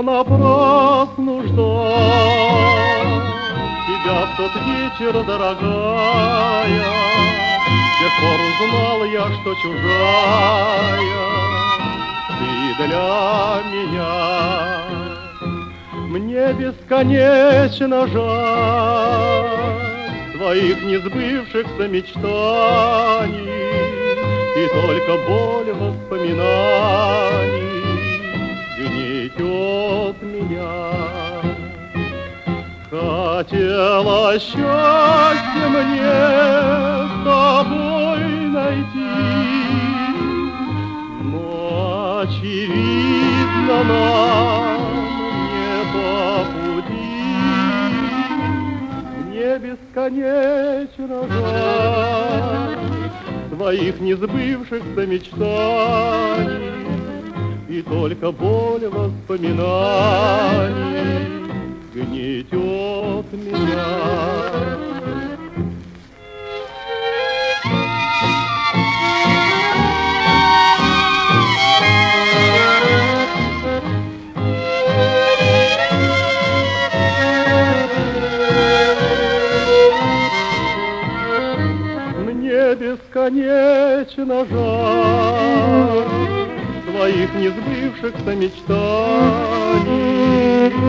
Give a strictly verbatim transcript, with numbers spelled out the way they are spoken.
понапрасну ждать тебя в тот вечер, дорогая. С тех пор узнал я, что чужая ты для меня. Мне бесконечно жаль твоих несбывшихся мечтаний, и только боль воспоминаний гнетет меня. Хотела счастье мне с тобой найти, но очевидно нам не по пути. Мне бесконечно жаль твоих несбывшихся мечтаний, и только боль воспоминаний гнетет меня. Мне бесконечно жаль твоих несбывшихся мечтаний,